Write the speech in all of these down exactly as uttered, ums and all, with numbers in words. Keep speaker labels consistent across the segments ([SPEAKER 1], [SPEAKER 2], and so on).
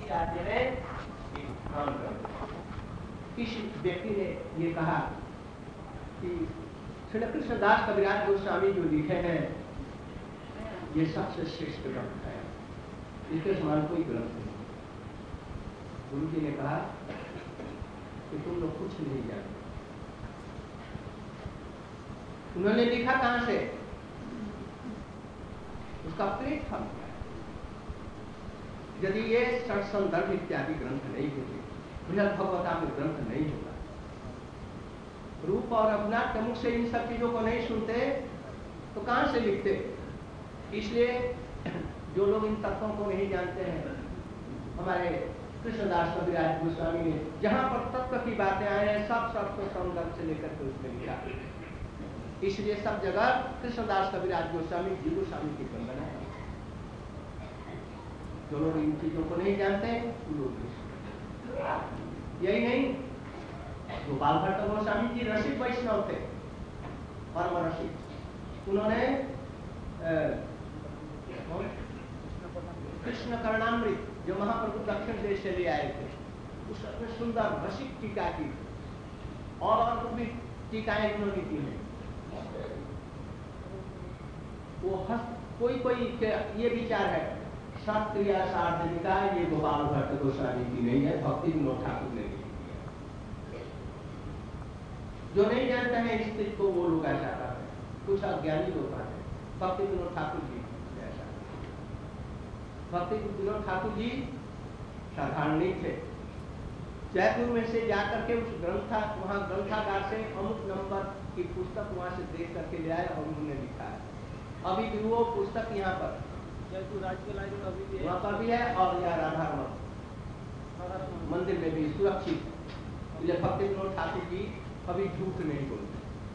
[SPEAKER 1] व्यक्ति आते हैं काम करते। इस व्यक्ति ने ये कहा कि श्री कृष्णदास कविराज गोस्वामी जो लिखे हैं ये सबसे श्रेष्ठ ग्रंथ है, इसके समान कोई ग्रंथ नहीं। गुरु जी ने कहा कि तुम लोग कुछ नहीं जानते। उन्होंने लिखा कहां से, उसका प्लेटफॉर्म क्या है। यदि ये संदर्भ इत्यादि ग्रंथ नहीं होते, बृहद भगवतामृत ग्रंथ नहीं होता, रूप और अपना प्रमुख से इन सब चीजों को नहीं सुनते तो कहां से लिखते। इसलिए जो लोग इन तत्वों को नहीं जानते हैं, हमारे कृष्णदास कविराज गोस्वामी ने जहां पर तत्व की बातें आए हैं सब सब को संदर्भ से लेकर के उसमें लिखा। इसलिए सब जगह कृष्णदास कविराज गोस्वामी जी गोस्वामी की वंदना है। जो लोग इन चीजों को नहीं जानते उन लोग यही नहीं, गोपाल भट्ट गोस्वामी जी रसिक वैष्णव थे, परम रसिक। उन्होंने कृष्ण कर्णामृत जो महाप्रभु दक्षिण देश से ले आए थे, उसमें सुंदर रसिक टीका की और और भी टीकाएं उन्होंने की हैं। वो हस्त कोई कोई ये विचार है शास्त्रीय सार्वजनिका ये गोपाल भट्ट गोस्वामी की नहीं है, भक्ति विनोद ठाकुर ने की है। जो नहीं जानते हैं इस चीज को वो लोग ऐसा कर रहे हैं, कुछ अज्ञानी लोग हैं। भक्ति विनोद ठाकुर जी ऐसा, भक्ति विनोद ठाकुर जी साधारण नहीं थे। जयपुर में से जाकर के उस ग्रंथा वहाँ ग्रंथागार से अमुक नंबर की पुस्तक वहाँ से देख करके ले आए और उन्होंने लिखा है। अभी भी वो पुस्तक यहाँ पर
[SPEAKER 2] जयपुर राज्य लाइब्रेरी अभी भी
[SPEAKER 1] वहाँ पर भी है और यहाँ राधा मंदिर में भी सुरक्षित है। भक्ति विनोद ठाकुर जी कभी झूठ नहीं बोलते।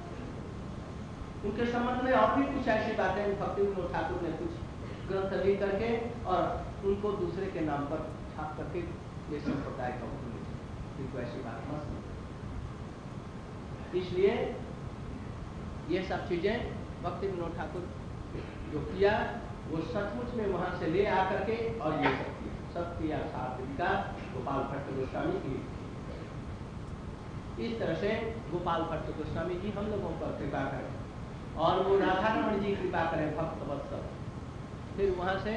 [SPEAKER 1] उनके संबंध में और भी कुछ ऐसी बातें भक्ति विनोद ठाकुर ने कुछ ग्रंथ लिख करके और उनको दूसरे के नाम पर छाप करके ये संप्रदाय का किंतु ऐसी बात मत नहीं। इसलिए ये सब चीजें भक्ति विनोद ठाकुर जो किया वो सचमुच में वहां से ले आकर के और ये सब किया, सब किया सात्विका गोपाल भट्ट गोस्वामी की। इस तरह से गोपाल भट्ट गोस्वामी जी हम लोगों पर कृपा करें और वो राधा रमण जी कृपा करें भक्त वत्सल। फिर वहां से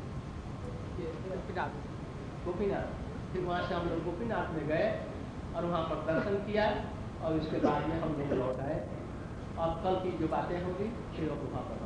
[SPEAKER 1] गोपीनाथ, फिर वहां से हम लोग गोपीनाथ में गए और वहां पर दर्शन किया और उसके बाद में हम लोग लौट आए। अब कल की जो बातें होंगी फिर वहां पर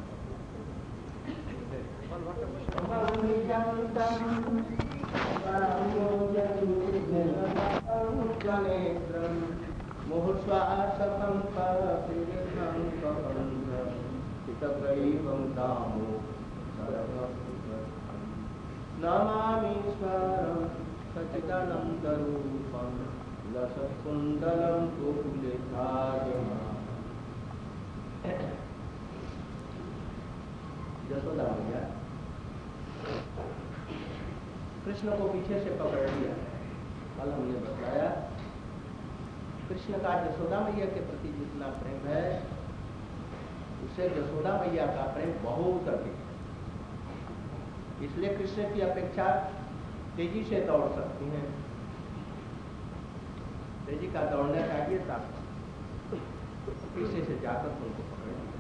[SPEAKER 1] नमामीश्वरं सच्चिदानन्दरूपं लसत्कुण्डलं कुकुलिकायमानं। यशोदा मैया कृष्ण को पीछे से पकड़ लिया। कल हमने बताया कृष्ण का यशोदा मैया के प्रति जितना प्रेम है उससे यशोदा मैया का प्रेम बहुत अधिक है। इसलिए कृष्ण की अपेक्षा तेजी से दौड़ सकती हैं। तेजी का दौड़ने का ये था पीछे से जाकर उनको पकड़ लिया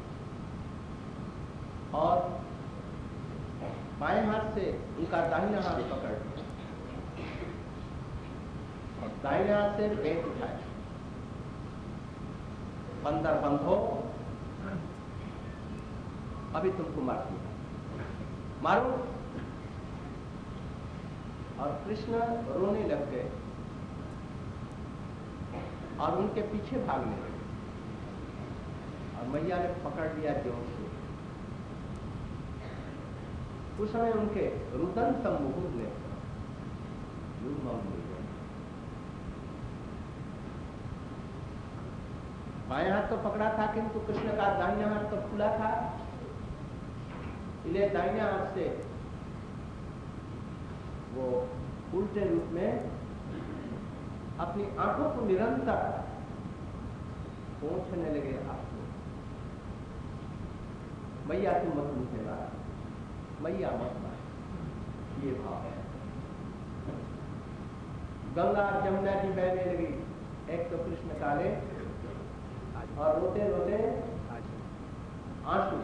[SPEAKER 1] और बाएं हाथ से उनका दाहिना हाथ पकड़ लिया और दाहिने हाथ से पेट उठाया। बंदर बंद हो, अभी तुमको मारती है, मारो। और कृष्ण रोने लग गए और उनके पीछे भागने लगे और मैया ने पकड़ लिया जोर से। उस समय उनके रुदन सम्मुख ने बाएं हाथ तो पकड़ा था किंतु कृष्ण का दाहिना हाथ तो खुला था। इन्हें दाहिने हाथ से वो उल्टे रूप में अपनी आंखों को निरंतर पोंछने लगे। आपको मैया तुम मत मुझे मारा, मैया मत मार, ये भाव है। गंगा जमुना जी बहने लगी। एक तो कृष्ण काले और रोते रोते आंसू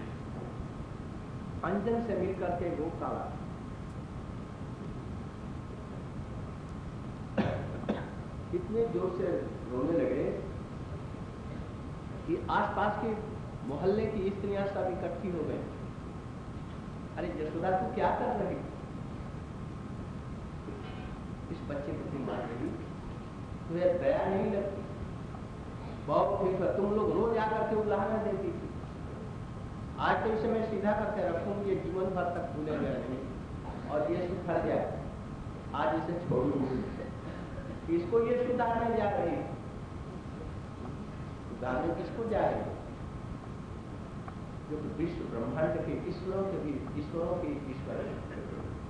[SPEAKER 1] अंजन से मिलकर के वो काला। इतने जोर से रोने लगे कि आसपास के मोहल्ले की स्त्रियां सब इकट्ठी हो गई। अरे यशोदा तू क्या कर रही? इस बच्चे को तुम मार रही, तुझे दया नहीं लगती? बहुत ठीक है, तुम लोग रोज आकर के उदाहरण देती थी। आज तो इसे मैं सीधा करके रखूंगी, ये जीवन भर तक भूलेगा नहीं और ये सुधर जाए। आज इसे छोड़ूंगी, इसको ये सुधारने जा रही। सुधारने किसको जा रही? जो विश्व ब्रह्मांड के ईश्वरों के भी ईश्वरों के ईश्वर है,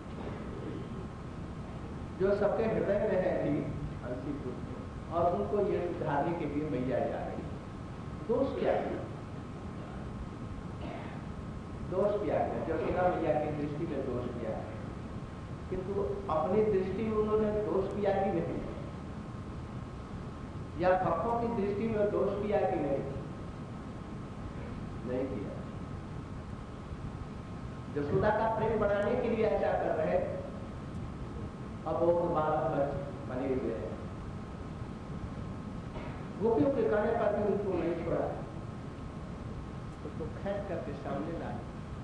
[SPEAKER 1] जो सबके हृदय में है भी अंशीपुर, और उनको ये सुधारने के लिए मैया जा रही। दोष क्या है? दोष क्या है? जो सीधा मैया की दृष्टि में दोष किया है, किंतु अपनी दृष्टि में उन्होंने दोष किया कि नहीं, या भक्तों की दृष्टि में दोष किया कि नहीं? नहीं किया। यशोदा का प्रेम बढ़ाने के लिए ऐसा कर रहे। अब वो बालक बने हुए हैं, गोपियों के कहने पर भी उनको नहीं छोड़ा, उसको खींच करके सामने लाए।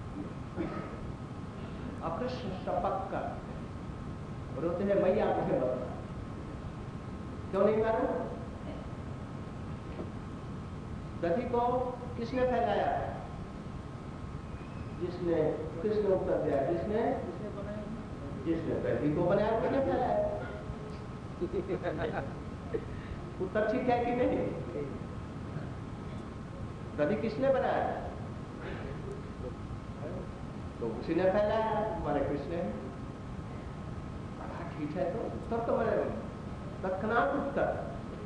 [SPEAKER 1] अकृष्ण शपथ कर रोते हैं, मैया मुझे बता, क्यों नहीं मालूम? दधी को किसने फैलाया? जिसने किसने उत्तर दिया? जिसने जिसने दधी को बनाया उसने फैलाया। उत्तर ठीक है कि नहीं? दधी किसने बनाया? तो उसी ने फैलाया, हमारे कृष्ण। ठीक है, तो उत्तर तो मेरे तत्क्षणात उत्तर।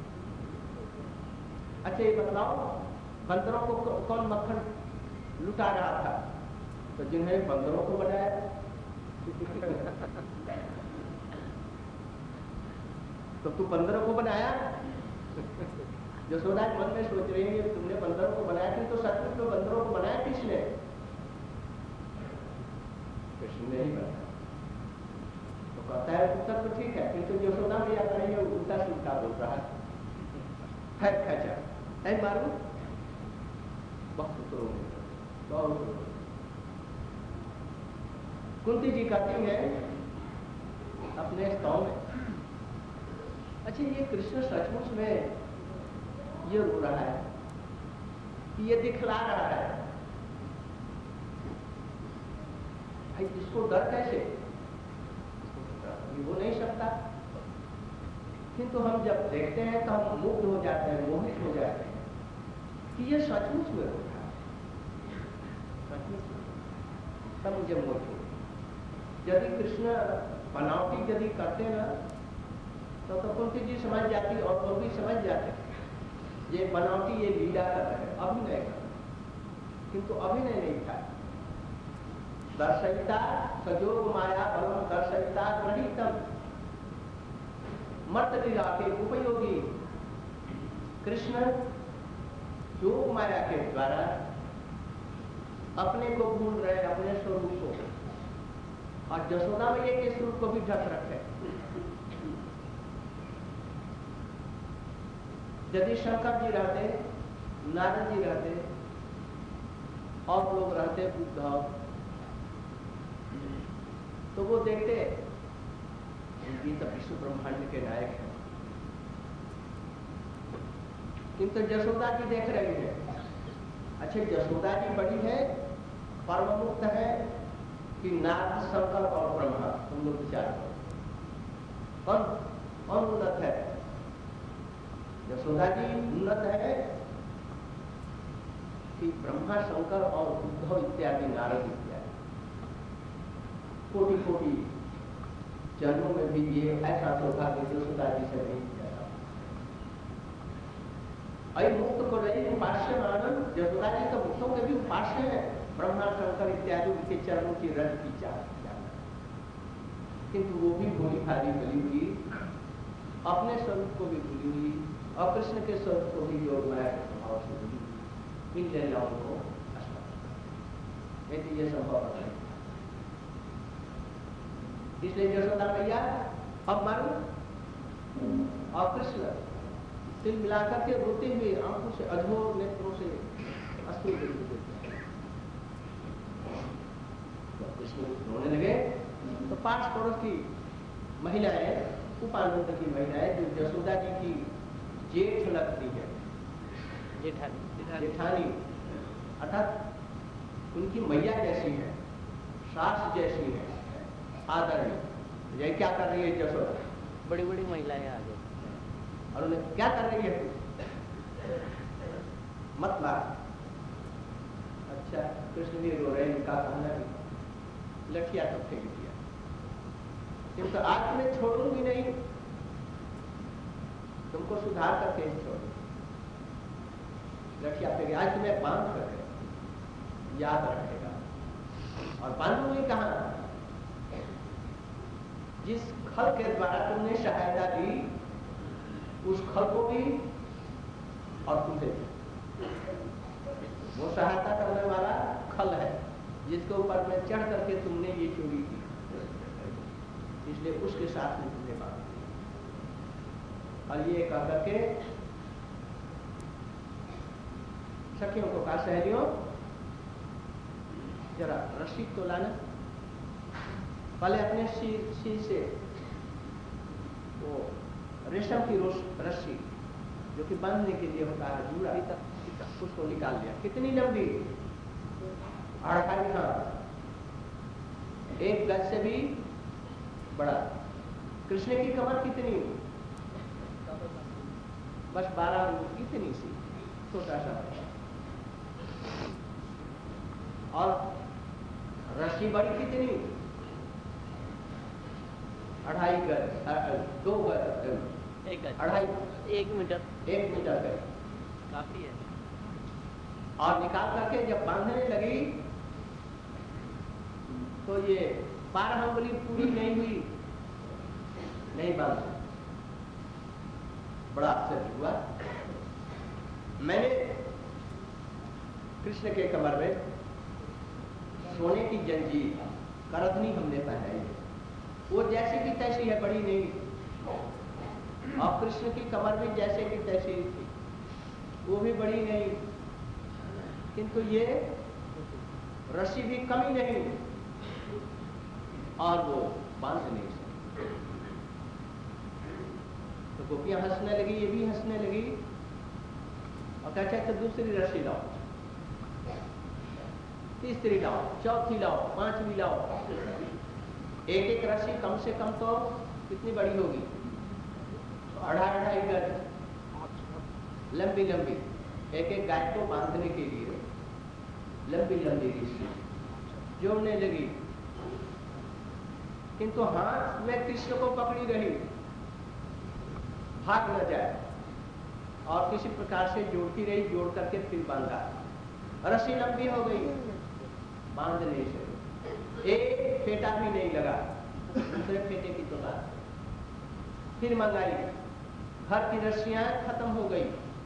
[SPEAKER 1] अच्छा ये बताओ, बंदरों को कौन मक्खन लुटा रहा था? तो जिन्हें बंदरों को बनाया। तो तू बंदरों को बनाया? यशोदा मन में सोच रही है तुमने बंदरों को बनाया, किंतु तो सचमुच में बंदरों को बनाया किसने? कृष्ण ने ही बनाया। तो कहता है उत्तर तो ठीक है, किंतु यशोदा में या करेंगे उल्टा सुल्टा बोल रहा है। है खचा ऐ मारू बहुत तो बहुत। कुंती जी कहती है अपने स्तव में, अच्छा ये कृष्ण सचमुच में ये रो रहा है, ये दिखला रहा है, भाई इसको डर कैसे? ये हो नहीं सकता। किंतु हम जब देखते हैं तो हम मुग्ध हो जाते हैं, मोहित हो जाते हैं कि ये सचमुच में रो रहा है, सचमुच में। तब मुझे मोहित हो। यदि कृष्ण बनावटी यदि करते ना तो तो कुंती जी समझ जाती और लोग भी समझ जाते ये बनावटी, ये लीला कर रहे हैं, अभिनय कर रहे हैं। किंतु अभिनय नहीं था। दर्शयिता सजोग माया बलम दर्शयिता गृहीतम मर्त लीला के उपयोगी कृष्ण योग माया के द्वारा अपने को भूल रहे, अपने स्वरूप को, और यशोदा मैया के स्वरूप को भी ढक रखे। यदि शंकर जी रहते, नारद जी रहते और लोग रहते उद्धव, तो वो देखते ये तो विश्व ब्रह्मांड के नायक हैं, किंतु यशोदा जी देख रही है। अच्छा यशोदा जी बड़ी है, परम मुक्त है कि नारद शंकर और ब्रह्मा, तुम लोग विचार करो कौन कौन उन्नत है? यशोदा जी उन्नत है कि ब्रह्मा शंकर और उद्धव इत्यादि नारद इत्यादि? कोटि कोटि जन्मों में भी ये ऐसा सौभाग्य यशोदा जी से नहीं किया था। अरे मुक्त को रही उपास्य मानव, यशोदा जी तो मुक्तों के भी उपास्य है, ब्रह्मा शंकर इत्यादि उनके चरणों की रज की चाह, किंतु वो भी भोली भाली गली हुई अपने स्वरूप को भी भूली हुई और कृष्ण के स्वरूप को भी योग माया के प्रभाव से भूली हुई। इन लीलाओं को नहीं तो ये संभव नहीं। इसलिए यशोदा मैया अब मारू और कृष्ण तिल मिलाकर के रोते हुए आंखों से अधोर नेत्रों से अश्रु गिरते थे। जब कृष्ण रोने लगे तो पास पड़ोस की महिलाएं, उपानंद की महिलाएं जो यशोदा जी की जेठ लगती है, जेठानी जेठानी अर्थात उनकी मैया जैसी है, सास जैसी है, आदरणीय। ये क्या कर रही है यशोदा?
[SPEAKER 2] बड़ी बड़ी महिलाएं आ गई
[SPEAKER 1] और उन्हें क्या कर रही है? मत मार। अच्छा, कृष्ण भी रो रहे हैं, इनका कहना भी लठिया तो फेंक दिया, किंतु तो आज मैं छोड़ूंगी नहीं, तुमको सुधार करके छोड़ूंगी। लठिया फेंक, आज तुम्हें बांध कर याद रखेगा। और बांधूंगी कहां? जिस खल के द्वारा तुमने सहायता दी उस खल को भी और तुझे भी। वो सहायता करने वाला खल है जिसके ऊपर में चढ़ करके तुमने ये चोरी की, इसलिए उसके साथ में तुमने बात की। और ये कह करके सखियों को कहा, सहेलियों जरा रस्सी तो लाना। पहले अपने सिर सिर से वो रेशम की रस्सी जो कि बांधने के लिए होता है जूड़ा, उसको निकाल लिया। कितनी लंबी? अढ़ाई हाथ, एक गज से भी बड़ा। कृष्ण की कमर कितनी? बस बारह इंच, इतनी सी छोटा सा। और रस्सी बड़ी कितनी? अढ़ाई गज, दो गज,
[SPEAKER 2] एक गज,
[SPEAKER 1] अढ़ाई,
[SPEAKER 2] एक मीटर,
[SPEAKER 1] एक मीटर गज
[SPEAKER 2] काफी है।
[SPEAKER 1] और निकाल करके जब बांधने लगी तो ये बारह उंगली पूरी नहीं हुई, नहीं बांध। बड़ा आश्चर्य हुआ। मैंने कृष्ण के कमर में सोने की जंजीर, करधनी हमने पहनाई है, वो जैसी की तैसी है, बड़ी नहीं। और कृष्ण की कमर भी जैसे की तैसी थी, वो भी बड़ी नहीं, किंतु ये रस्सी भी कमी नहीं और वो बांध नहीं सकती। तो गोपियां हंसने लगी, ये भी हंसने लगी और कहते तो दूसरी रस्सी लाओ, तीसरी लाओ, चौथी लाओ, पांचवी लाओ। एक एक रस्सी कम से कम तो कितनी बड़ी होगी? अढ़ाई अढ़ाई गज लंबी लंबी, एक एक गाय को बांधने के लिए लंबी लंबी रस्सी जोड़ने लगी। किंतु हाथ में कृष्ण को पकड़ी रही, भाग न जाए, और किसी प्रकार से जोड़ती रही, जोड़ करके फिर बांधा। रस्सी लंबी हो गई, बांध नहीं सके, एक फेटा भी नहीं लगा। दूसरे फेटे की तो बात, फिर मंगाई, घर की रस्सियां खत्म हो गई।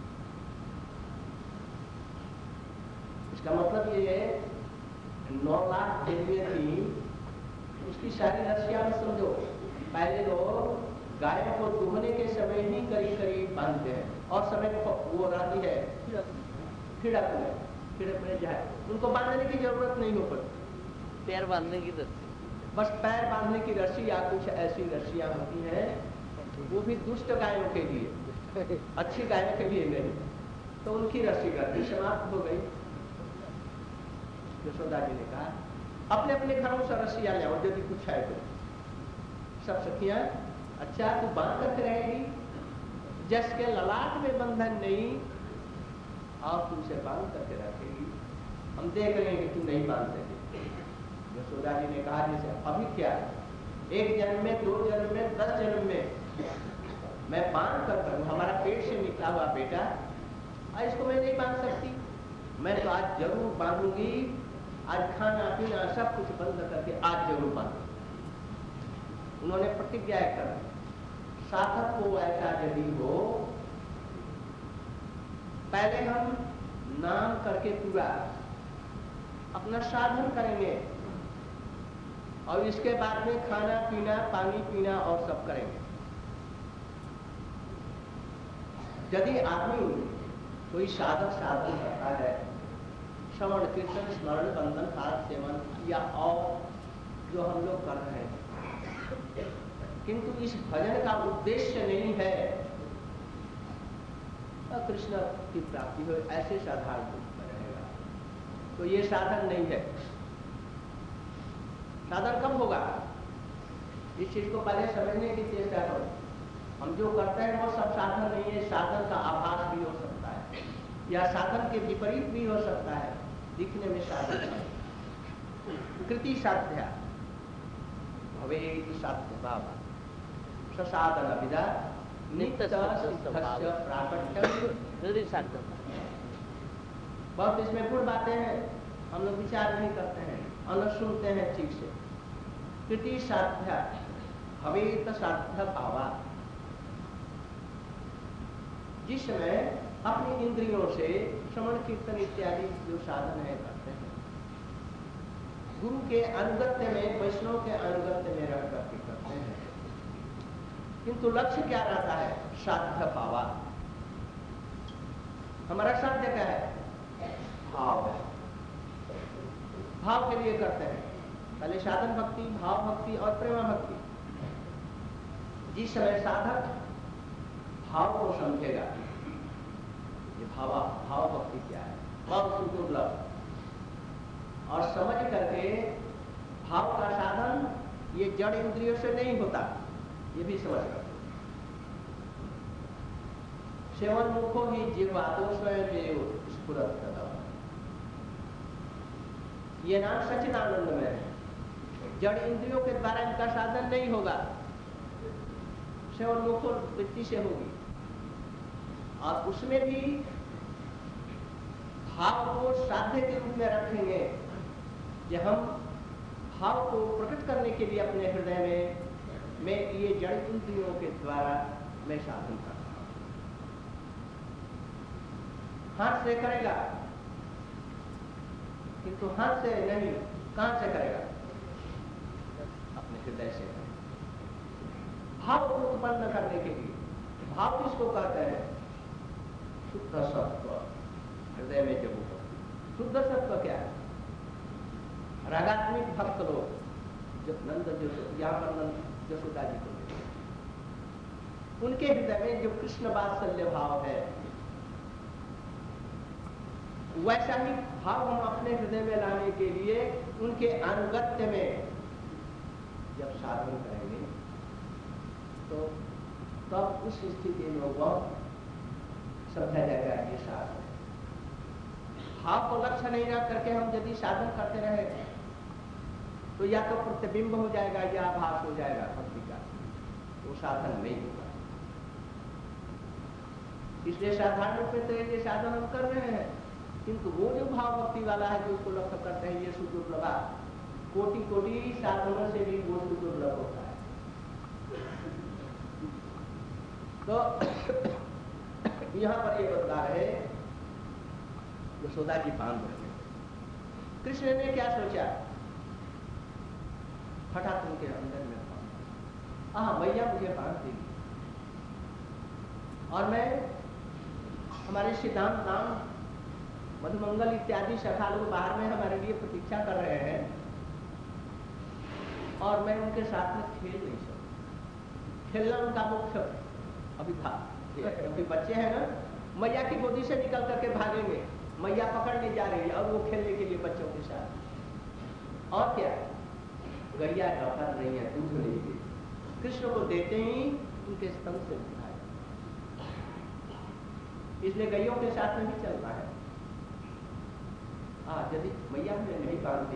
[SPEAKER 1] इसका मतलब ये है नौ लाख देवियां थी, उसकी सारी रस्सियां में समझो। पहले लोग गायों को दुहने के समय ही करीब करीब बांधते हैं, और समय वो रहती है खिड़क में, खिड़क में जाए, उनको बांधने की जरूरत नहीं हो पड़ती।
[SPEAKER 2] पैर बांधने की रस्सी,
[SPEAKER 1] बस पैर बांधने की रस्सी या कुछ ऐसी रस्सियां होती हैं, वो भी दुष्ट गायों के लिए, अच्छी गायों के लिए नहीं। तो उनकी रस्सी गर्दी समाप्त हो गई। यशोदा जी ने कहा अपने अपने घरों से रस्सियां ले आओ यदि कुछ है तो। सब सखियां, अच्छा तू बांध करके रहेगी, जिसके ललाट में बंधन नहीं और तू उसे बांध करके रखेगी, हम देख रहे हैं कि तू नहीं बांध सके। यशोदा जी ने कहा जैसे अभी क्या, एक जन्म में, दो जन्म में, दस जन्म में मैं बांध कर करूं, हमारा पेट से निकला हुआ बेटा, आज इसको मैं नहीं बांध सकती। मैं तो आज जरूर बांधूंगी, आज खाना पीना सब कुछ बंद करके आज जरूर बांधूंगी। उन्होंने प्रतिज्ञा कर साधक को ऐसा यदि हो, पहले हम नाम करके पूरा अपना साधन करेंगे और इसके बाद में खाना पीना, पानी पीना और सब करेंगे। यदि आदमी कोई साधक साधन करता है, श्रवण कीर्तन स्मरण बंधन खाद सेवन या और जो हम लोग कर रहे हैं, किंतु इस भजन का उद्देश्य नहीं है कृष्ण की प्राप्ति हो, ऐसे साधारण रूप में रहेगा तो ये साधन नहीं है। साधन कब होगा, इस चीज को पहले समझने की चेष्टा करो। हम जो करते हैं वो सब साधन नहीं है, साधन का आभास भी हो सकता है या साधन के विपरीत भी हो सकता है। दिखने में साधन है, कृति साध्या भवे साध्य भाव ससाधन विदा नित्य सिद्धस्य प्राकट्यम। बहुत इसमें गुण बातें हैं, हम लोग विचार नहीं करते हैं और न सुनते हैं ठीक से। कृति साध्या भवेत साध्य भावा, जिसमें अपनी इंद्रियों से श्रवण कीर्तन इत्यादि जो साधन है करते हैं, गुरु के अनुगत्य में, वैष्णव के अनुगत्य में रह करके करते हैं, किंतु लक्ष्य क्या रहता है, साध्य भावा। हमारा साध्य क्या है, भाव है, भाव के लिए करते हैं। पहले साधन भक्ति, भाव भक्ति और प्रेम भक्ति। जिस समय साधक भाव को समझेगा, ये भावा भाव भक्ति क्या है, भाव दुर्लभ, और समझ करके भाव का साधन ये जड़ इंद्रियों से नहीं होता, ये भी समझ कर। सेवन मुखो ही जीवादो स्वयं स्फुरत कदा, ये नाम सच्चिदानंद में है। जड़ इंद्रियों के द्वारा इनका साधन नहीं होगा, सेवन मुखो वृत्ति से होगी। और उसमें भी भाव को साध्य के रूप में रखेंगे, कि हम भाव को प्रकट करने के लिए अपने हृदय में मैं ये जड़ इंद्रियों के द्वारा मैं साधन करता हूं। हाथ से करेगा, किंतु हाथ से नहीं, कहां से करेगा, अपने हृदय से करेगा। भाव को उत्पन्न करने के लिए, भाव किसको कहते हैं, शुद्ध सत्व, हृदय में जब उपस्थित शुद्ध सत्व क्या है, रागात्मिक भक्त लोग, जब नंद जो यहाँ पर नंद यशोदा जी को देखते, उनके हृदय में जो कृष्ण वात्सल्य भाव है, वैसा ही भाव हम अपने हृदय में लाने के लिए उनके अनुगत्य में जब साधन करेंगे तो तब उस स्थिति में वो समझा जाएगा ये साधन। भाव को लक्ष्य नहीं रख करके हम यदि साधन करते रहे तो या तो प्रतिबिंब हो जाएगा या आभास हो जाएगा भक्ति का, वो साधन नहीं होगा। इसलिए साधारण रूप में तो ये साधन हम कर रहे हैं, किंतु वो जो भाव भक्ति वाला है जो उसको लक्ष्य करते हैं, ये सुदुर्लभ, कोटि कोटि साधनों से भी वो सुदुर्लभ होता है। तो यहाँ पर ये बता रहे यशोदा जी बांध रहे, कृष्ण ने क्या सोचा, हठात उनके अंदर में हाँ भैया मुझे बांध देगी और मैं हमारे सिद्धांत नाम मधुमंगल इत्यादि सखा लोग बाहर में हमारे लिए प्रतीक्षा कर रहे हैं और मैं उनके साथ में खेल नहीं सकता। खेलना उनका मुख्य अभी था, क्योंकि बच्चे हैं ना, मैया की गोदी से निकल करके भागेंगे, मैया पकड़ने जा रही है और वो खेलने के लिए बच्चों के साथ। और क्या, गैया कर रही है दूध नहीं दी, कृष्ण को देते ही उनके स्तन से उठाए, इसलिए गैयों के साथ में भी चलना है। हाँ, यदि मैया ने नहीं बांधी,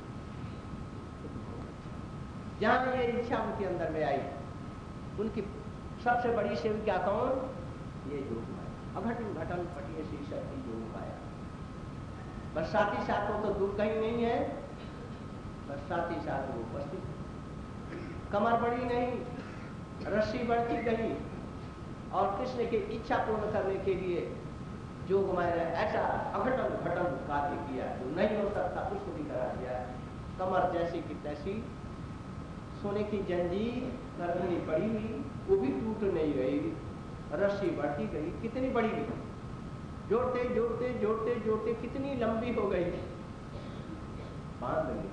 [SPEAKER 1] जहां ये इच्छा उनके अंदर में आई, उनकी सबसे बड़ी सेविका कौन, ये योग माया, अघटन घटन पटिए सी शक्ति योग माया। बस साथ ही साथ वो तो दूर कहीं नहीं है, बस साथ ही साथ वो उपस्थित, कमर बड़ी नहीं, रस्सी बढ़ती गई और कृष्ण की इच्छा पूर्ण करने के लिए जो मैंने ऐसा अघटन घटन कार्य किया जो नहीं हो सकता उसको भी करा दिया। कमर जैसी की तैसी सोने की जंजीर करनी पड़ी हुई, वो भी टूट नहीं रही, रस्सी बढ़ती गई, कितनी बड़ी गई, जोड़ते जोड़ते जोड़ते जोड़ते कितनी लंबी हो गई, बांध गई।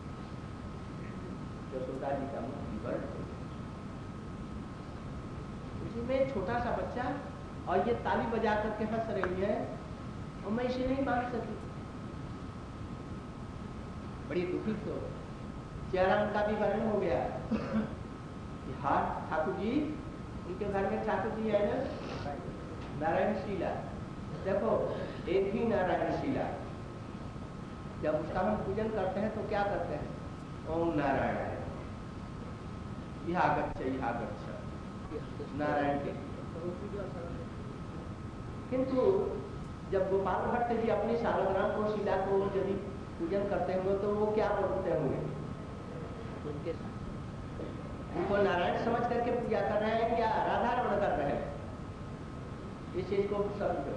[SPEAKER 1] यशोदा जी का मुख विवर्ण हो गया। उसी में छोटा सा बच्चा और ये ताली बजा करके हंस रही है और मैं इसे नहीं बांध सकी, बड़ी दुखित हो। चेहरा उनका भी वर्णन हो गया। हाँ ठाकुर जी, उनके घर में ठाकुर जी है ना नारायण शीला, देखो एक ही नारायण शीला, जब उसका हम पूजन करते हैं तो क्या करते हैं, ओम नारायण यहाँ गच्छ यहाँ गच्छ नारायण के। किंतु जब गोपाल भट्ट जी अपनी शालग्राम को शीला को यदि पूजन करते होंगे तो वो क्या बोलते होंगे,
[SPEAKER 2] उनके
[SPEAKER 1] उनको नारायण समझ करके पूजा कर रहे हैं या राधारमण कर रहे हैं, इस चीज को समझो।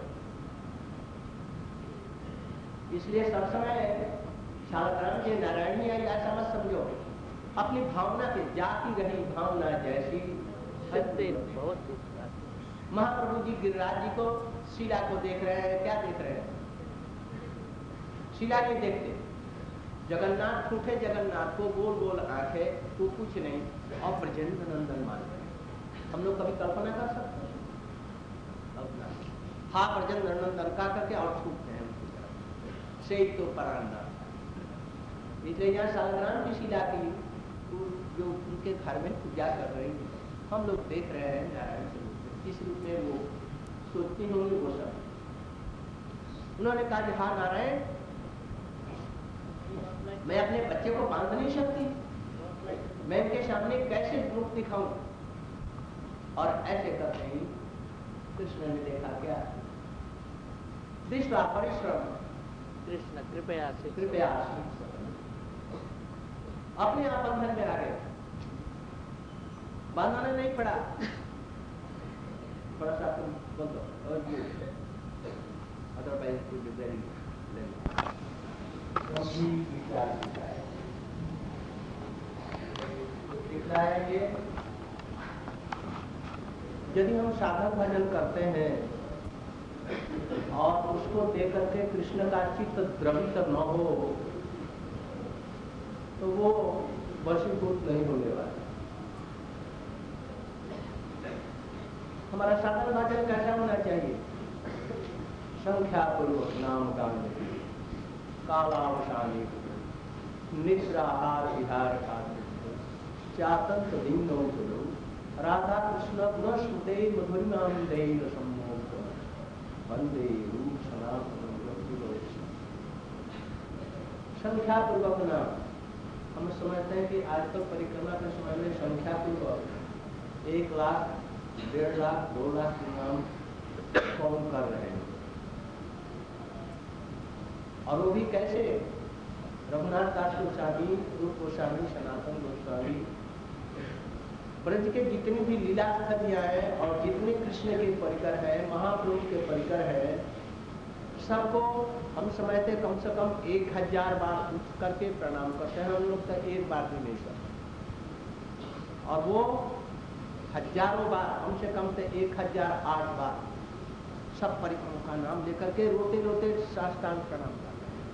[SPEAKER 1] इसलिए सब समय शालग्राम के नारायण ही ऐसा मत समझो, अपनी भावना के जाती रही भावना जैसी
[SPEAKER 2] सत्य बहुत
[SPEAKER 1] महाप्रभु जी गिरिराज जी को शीला को देख रहे हैं, क्या देख रहे हैं, शीला नहीं देखते, जगन्नाथ ठूठे जगन्नाथ को गोल गोल आंखें तो कुछ नहीं और ब्रजेंद्र नंदन मान रहे हैं। हम लोग कभी कल्पना कर सकते हैं अपना हाँ ब्रजेंद्र नंदन का करके और छूटते हैं उनकी तरफ से तो परान्ना। इसलिए यहाँ शालग्राम की शीला की जो उनके घर में पूजा कर रही है, हम लोग देख रहे हैं नारायण के रूप में, किस रूप में वो सोचती होंगी वो सब। उन्होंने कहा हाँ नारायण, मैं अपने बच्चे को बांध नहीं सकती, मैं इनके सामने कैसे रूप दिखाऊं, और ऐसे करते ही कृष्ण ने देखा क्या, दृष्टा परिश्रम,
[SPEAKER 2] कृष्ण कृपया से
[SPEAKER 1] कृपया अपने आप बंधन में आ गए, बांधना नहीं पड़ा। थोड़ा सा तुम बोल दो और you otherwise to be very दिखता है ये। यदि हम साधन भजन करते हैं और उसको देख करके कृष्ण का चित्त द्रवित न हो तो वो वशीभूत नहीं होने वाला। हमारा साधन भजन कैसा होना चाहिए, संख्या पूर्वक नाम गाने, कालावसानी, निद्राहार विहार का चातंत दिनो चलो, राधा कृष्ण गुण श्रुते मधुरिमाम देव सम्मोह वंदे रूप सनातन। संख्या पूर्वक नाम, हम समझते हैं कि आजकल परिक्रमा के समय में संख्या पूर्वक एक लाख डेढ़ लाख दो लाख के नाम कौन कर रहे हैं, और वो भी कैसे, रघुनाथ दास गोस्वामी, रूप गोस्वामी, सनातन गोस्वामी, ब्रज के जितनी भी लीला स्थलियां हैं और जितने कृष्ण के परिकर है, महाप्रभु के परिकर है, सबको हम समझते कम से कम एक हजार बार उठ करके प्रणाम करते हैं, हम लोग तो एक बार भी नहीं करते, और वो हजारों बार, कम से कम से एक हजार आठ बार सब परिक्रमा का नाम लेकर के रोते रोते साष्टांग प्रणाम करते हैं।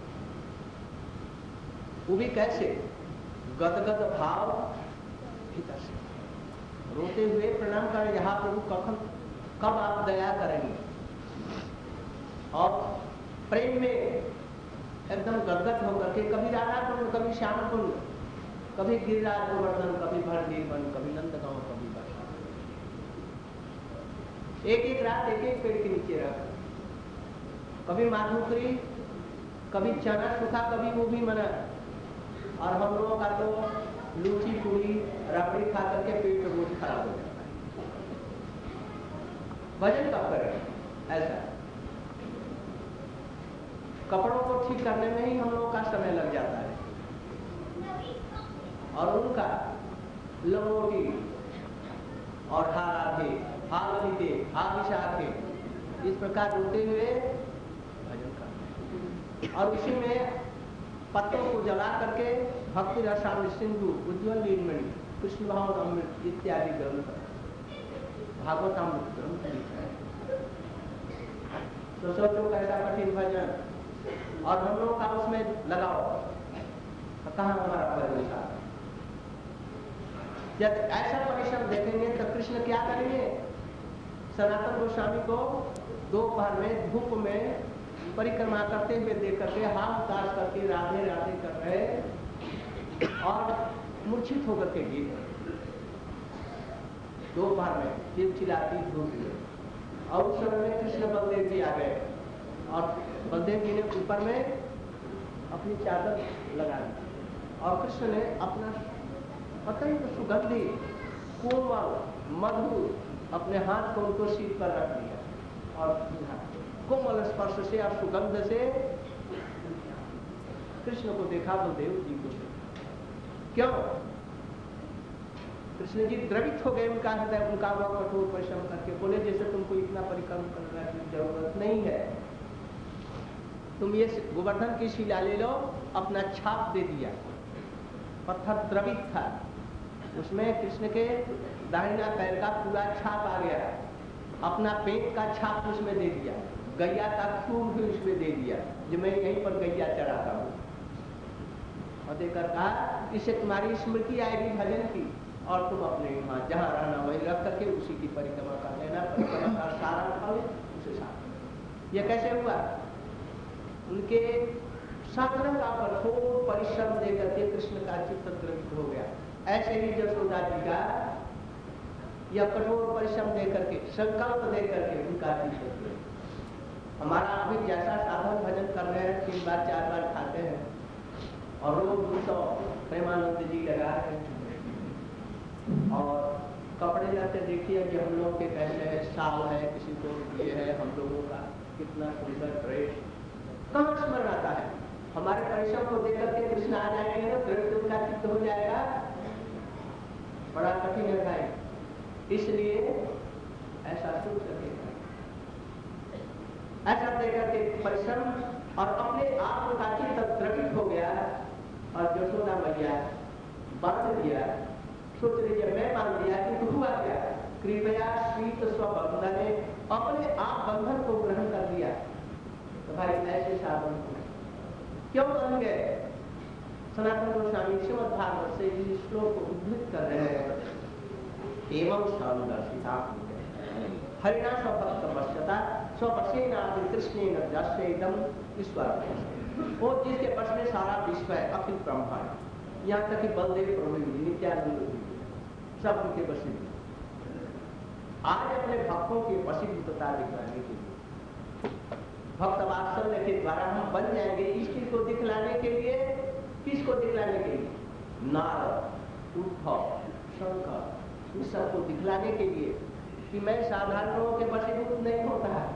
[SPEAKER 1] वो भी कैसे, गदगद भाव भीतर से रोते हुए प्रणाम करें, यहाँ प्रभु कखन कब आप दया करेंगे, और प्रेम में एकदम गदगद होकर के कभी राधा कुंड, कभी श्याम कुंड, कभी गिरिराज गोवर्धन, कभी भरदीवन, कभी नंदगांव, कभी वर्षा, एक एक रात एक एक पेड़ के नीचे रख, कभी माधुकरी, कभी चना सूखा, कभी वो भी मना, और हम लोगों का तो लूची पूरी रबड़ी खा करके पेट रोज खराब हो जाता है। भजन कब करें, ऐसा कपड़ों को ठीक करने में ही हम लोगों का समय लग जाता है, और उनका लंगोटी और हा राधे, हा ललिते, हा विशाखे, इस प्रकार रोते हुए भजन करते हैं। और उसी में पत्तों को जला करके भक्ति रसायन सिंधु उज्ज्वल नीलमणि कृष्ण भाव अमृत इत्यादि ग्रंथ भागवतामृत ग्रंथ लिख रहे हैं। तो सोचो कैसा कठिन भजन, और हम लोग का उसमें लगाओ तो कहाँ हमारा परिश्रम। जब ऐसा परिश्रम देखेंगे तो कृष्ण क्या करेंगे? सनातन गोस्वामी को दोपहर में धूप में परिक्रमा करते हुए देख करके हाथ उतार करके राधे राधे कर रहे और मूर्छित होकर के गिर दोपहर में चिलचिलाती धूप में। और उस समय में कृष्ण बलदेव जी आ गए और बलदेव जी ने ऊपर में अपनी चादर लगा दी और कृष्ण ने अपना पता ही तो सुगंधी कोमल मधुर अपने हाथ को उनको सिर पर रख दिया और कोमल स्पर्श से और सुगंध से कृष्ण को देखा, बलदेव जी को देखा। क्यों? कृष्ण जी द्रवित हो गए, उनका हृदय, उनका वह कठोर परिश्रम करके बोले जैसे तुमको इतना परिक्रम करने की जरूरत नहीं है, तुम ये गोवर्धन की शिला ले लो। अपना छाप दे दिया, पत्थर द्रवित था, उसमें कृष्ण के दाहिना पैर का पूरा छाप आ गया, अपना पेट का छाप उसमें दे दिया, गैया का खून भी उसमें दे दिया जो मैं यहीं पर गैया चराता हूँ। और देकर कहा इससे तुम्हारी स्मृति आएगी भजन की, और तुम अपने वहाँ जहाँ रहना वही रख करके उसी की परिक्रमा कर लेना, परिक्रमा का सारा फल उसे साथ। यह कैसे हुआ? उनके साधना का कठोर परिश्रम देकर के कृष्ण का चित्त द्रवित हो गया। ऐसे ही यशोदा जी का यह कठोर परिश्रम देकर के, संकल्प देकर के उनका चित्त द्रवित। हमारा अभी जैसा साधन भजन कर रहे हैं, तीन बार चार बार खाते हैं और रोज दो सौ प्रेमानंद जी लगा रहे हैं, और कपड़े जाते देखिए कि हम लोग के कैसे है, साल है, किसी को ये है, हम लोगों का कितना सुंदर ड्रेस, कहाँ स्मरण आता है? हमारे परिश्रम को देख करके कृष्ण आ जाएंगे तो द्रवित उनका चित्त हो जाएगा, बड़ा कठिन है भाई। इसलिए ऐसा सोच सकेगा, ऐसा देकर के परिश्रम और अपने आप का चित्त द्रवित हो गया और यशोदा मैया बांध दिया। सोच लीजिए मैं मान लिया कि तो हुआ क्या? कृपया शीत स्वबंधन ने अपने आप बंधन को ग्रहण कर लिया। तो भाई ऐसे साधन क्यों बन गए? सनातन गोस्वामी श्रीमद् भागवत से इस श्लोक को उद्धृत कर रहे हैं। एवं सानुदर्शिता हरिणा स्वभक्त वश्यता स्वपसेना कृष्णेन दर्शयितम ईश्वर। वो जिसके वश में सारा विश्व है, अखिल ब्रह्मांड, यहाँ तक कि बलदेव प्रभु नित्यानंद सब उनके वशीभूत। आज अपने भक्तों की वशीभूतता दिखलाने के लिए, भक्त वात्सल्य के द्वारा हम बन जाएंगे। इस चीज को दिखलाने के लिए, किसको दिखलाने के लिए? नारद, उद्धव, शंकर, इस सबको दिखलाने के लिए कि मैं साधारण लोगों के वशीभूत नहीं होता है।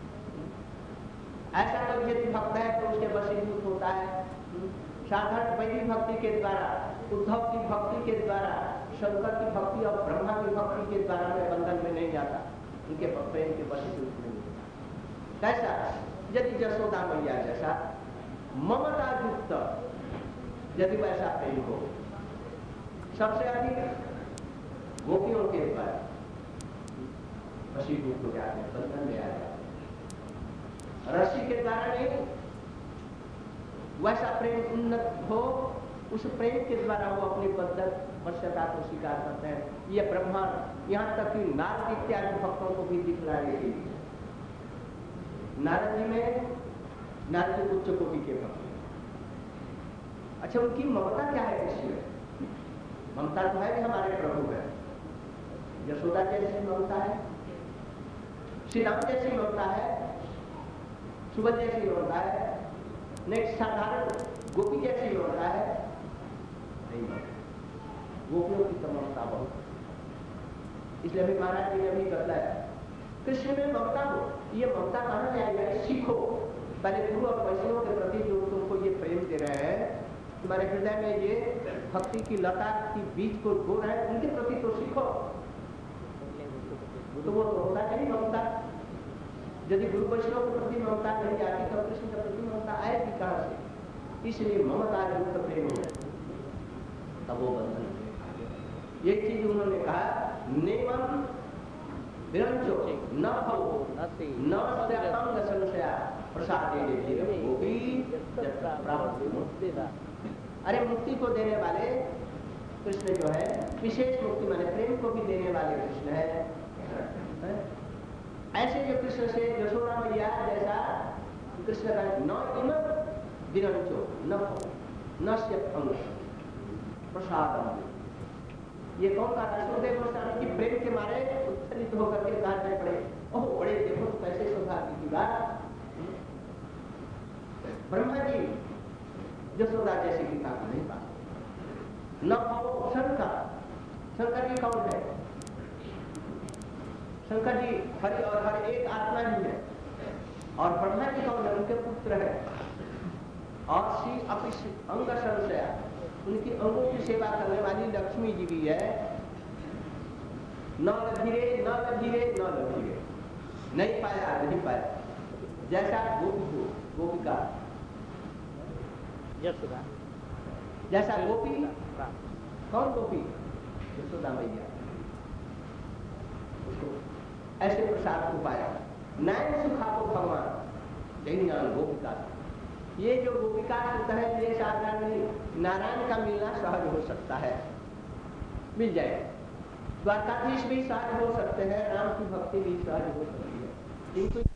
[SPEAKER 1] ऐसा कोई यदि भक्त है तो उसके वशीभूत होता है। साधारण वैदिक भक्ति के द्वारा, उद्धव की भक्ति के द्वारा, शंकर की भक्ति और ब्रह्मा की भक्ति के द्वारा मैं बंधन में नहीं जाता, उनके प्रेम के वशीभूत नहीं होता। कैसा? यदि यशोदा मैया जैसा ममता युक्त यदि वैसा प्रेम हो, सबसे अधिक गोपियों के द्वारा वशीभूत हो जाते हैं, बंधन में आ जाते हैं। रस्सी के द्वारा नहीं, वैसा प्रेम उन्नत हो, उस प्रेम के द्वारा वो अपनी बद्धत वश्यता को स्वीकार करते हैं। ये ब्रह्मांड, यहाँ तक कि नारद इत्यादि भक्तों को भी दिखलाने के लिए। नारद जी में नारद जी उच्च कोटि के भक्त। अच्छा, उनकी ममता क्या है कृष्ण में? ममता तो है कि हमारे प्रभु है। यशोदा जैसी ममता है, श्री राम जैसी ममता है, सुबह जैसी ममता है, नेक्स्ट साधारण गोपी जैसी ममता है नहीं। गोपियों की तो ममता बहुत, इसलिए अभी महाराज जी ने भी बतलाया कृष्ण में ममता हो। ये ममता कहाँ जाएगा? सीखो पहले गुरु और वैष्णव के प्रति जो तुमको ये प्रेम दे रहे हैं, तुम्हारे हृदय में ये भक्ति की लता की बीज को बो रहे हैं, उनके प्रति तो सीखो। तो वो तो होता नहीं ममता। यदि गुरु वैष्णव के प्रति ममता नहीं आती तो कृष्ण के प्रति ममता आएगी कहां से? इसलिए ममता युक्त प्रेम है, तब वो बंधन है। एक चीज उन्होंने कहा, नेमन विरंचो न भव न संग संशया प्रसाद मुक्ति। अरे मुक्ति को देने वाले कृष्ण जो है, विशेष मुक्ति माने प्रेम को भी देने वाले कृष्ण है, है? ऐसे जो कृष्ण से यशोदा मैया जैसा कृष्ण का न इमत विरंचो न न अंग प्रसाद। ये कौन का सुखदेव गोस्वामी की प्रेम के मारे उत्साहित होकर के कहा जाए पड़े, ओह बड़े देखो तो कैसे सौभाग्य की बात। ब्रह्मा जी यशोदा जैसे की बात नहीं पाते। न पाओ शंकर, शंकर जी कौन है? शंकर जी हरि और हर एक आत्मा ही है। और ब्रह्मा जी कौन है? उनके पुत्र है। और श्री अपिश अंग संशया, उनकी अंगों की सेवा करने वाली लक्ष्मी जी भी है। न लधीरे न लधीरे न लधीरे, नहीं पाया नहीं पाया, जैसा गोपी को गोपिका
[SPEAKER 2] यशोदा,
[SPEAKER 1] जैसा गोपी, कौन गोपी? यशोदा मैया। उसको ऐसे प्रसाद को पाया। नयन सुखा को भगवान यही नाम गोपिका। ये जो गोपिका सुख है ये साधारण नहीं, नारायण का मिलना सहज हो सकता है, मिल जाए। द्वारकाधीश भी सहज हो सकते हैं, राम की भक्ति भी सहज हो सकती है, किंतु